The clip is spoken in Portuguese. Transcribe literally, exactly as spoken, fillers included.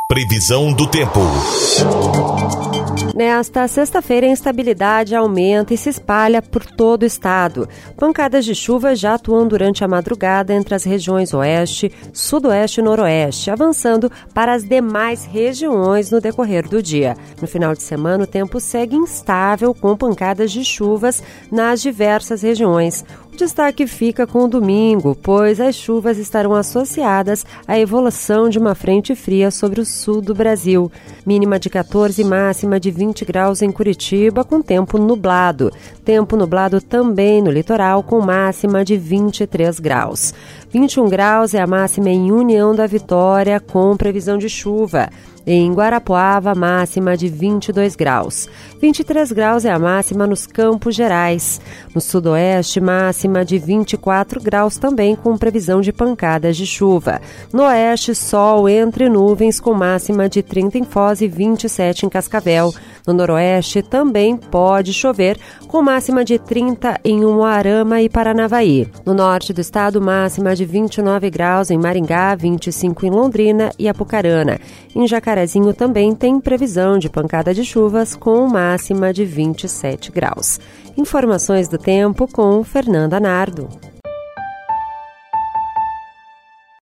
Previsão do tempo. Nesta sexta-feira, a instabilidade aumenta e se espalha por todo o estado. Pancadas de chuva já atuam durante a madrugada entre as regiões oeste, sudoeste e noroeste, avançando para as demais regiões no decorrer do dia. No final de semana, o tempo segue instável, com pancadas de chuvas nas diversas regiões. O destaque fica com o domingo, pois as chuvas estarão associadas à evolução de uma frente fria sobre o sul do Brasil. Mínima de quatorze e máxima de vinte graus em Curitiba, com tempo nublado. Tempo nublado também no litoral, com máxima de vinte e três graus. vinte e um graus é a máxima em União da Vitória, com previsão de chuva. Em Guarapuava, máxima de vinte e dois graus. vinte e três graus é a máxima nos Campos Gerais. No sudoeste, máxima de vinte e quatro graus, também com previsão de pancadas de chuva. No oeste, sol entre nuvens, com máxima de trinta em Foz e vinte e sete em Cascavel. No noroeste, também pode chover, com máxima de trinta em Umuarama e Paranavaí. No norte do estado, máxima de vinte e nove graus em Maringá, vinte e cinco em Londrina e Apucarana. Em Jacarezinho também tem previsão de pancada de chuvas, com máxima de vinte e sete graus. Informações do tempo com Fernanda Nardo.